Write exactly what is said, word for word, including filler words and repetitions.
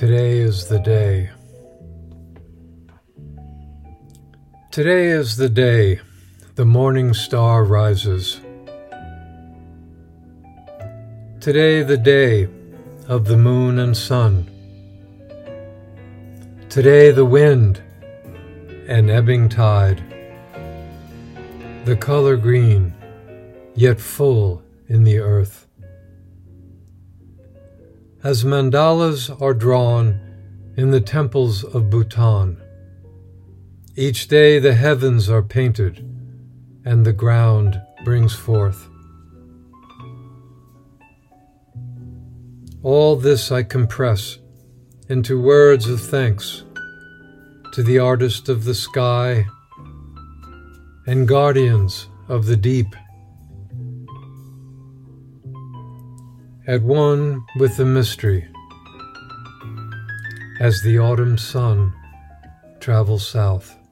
Today is the day. Today is the day the morning star rises. Today the day of the moon and sun. Today the wind and ebbing tide. The color green, yet full in the earth. As mandalas are drawn in the temples of Bhutan, each day the heavens are painted and the ground brings forth. All this I compress into words of thanks to the artist of the sky and guardians of the deep, at one with the mystery as the autumn sun travels south.